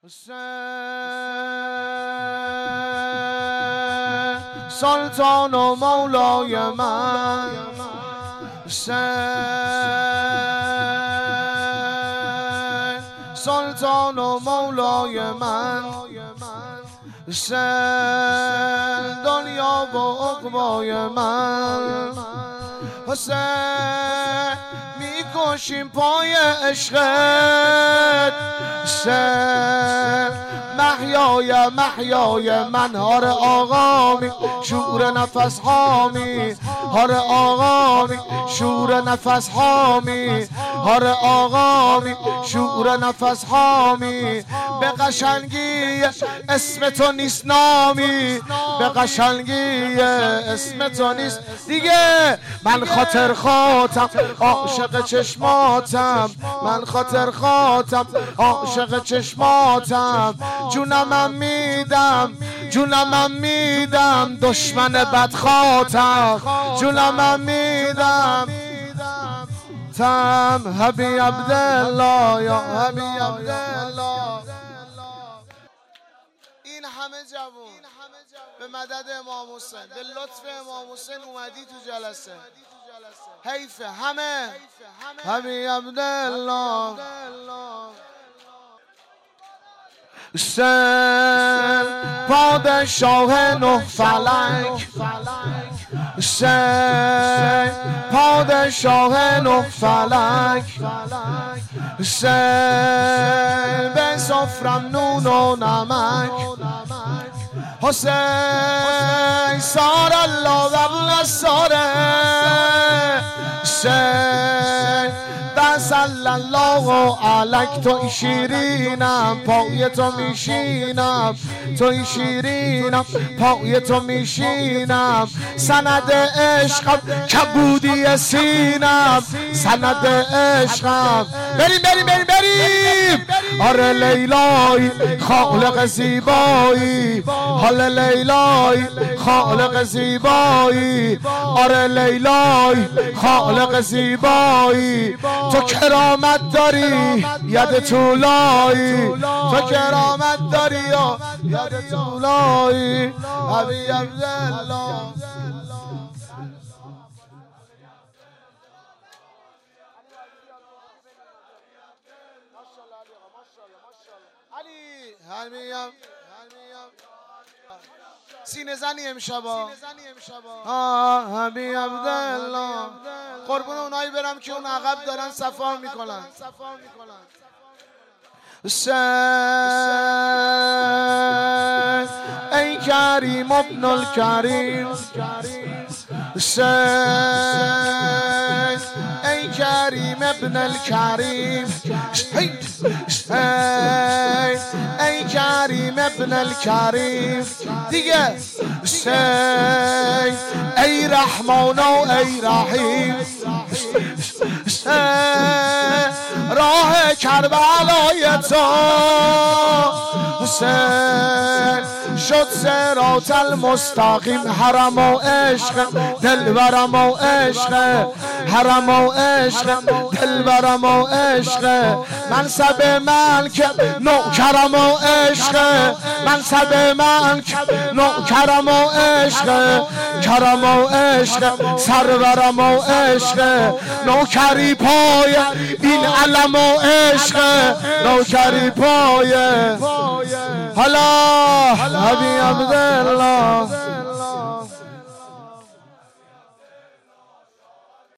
سلطان و مولای من، سلطان و مولای من، دنیا و عقبای من. حسین میکشیم پای عشقت، محیای محیای من. هار آقامی شور نفس هامی، هار آقامی شور نفس هامی، هار آقامی شور نفس هامی. به قشنگی اسم تو نیست نامی، به قشنگی اسم تو نیست دیگه. من خاطر خاطم عاشق چشماتم، من خاطر خاطم عاشق چشماتم. جونمم میدم، جونمم میدم دشمن بدخاتم، جونمم میدم تم. حبی عبدالله یا حبی عبدالله. این همه جوون به مدد امام حسین، به لطف امام حسین اومدی تو جلسه. حیفه همه. حبی عبدالله حسین پادشاه نه فلک، حسین پادشاه نه فلک، حسین به سفرم نون و نمک. حسین سار الله در ساره، حسین صلی الله علیک. توی شیرینم پای تو میشینم، توی شیرینم پای تو میشینم. سند عشقم کبودی سینم، سند عشقم. بریم بریم بریم بریم. آره لیلای خالق زیبایی، حال لیلای خالق زیبایی. آره لیلای خالق زیبایی. تو کرامت داری ید طولایی، تو کرامت داری ید طولایی. حبی عبدالله سینه زنی امشبا. حبی عبدالله قربون اونایی برم که اون عقب دارن صفا میکنن. حسین ای کریم ابن الکریم، حسین ای کریم ابن الکریم، ای کریم ابن الکریم دیگه. حسین ای رحمان و ای رحیم، راه کربلای تو حسین شد صراط المستقیم. حرم و عشق دلبرم و عشق، حرم و عشق دلبرم و عشق. منصب ملک نوکرم و عشق، منصب ملک نوکرم و عشق، کرم و عشق سرورم و عشق. نوکری پای این علم و عشق، نوکری پای. حالا حبی عبدالله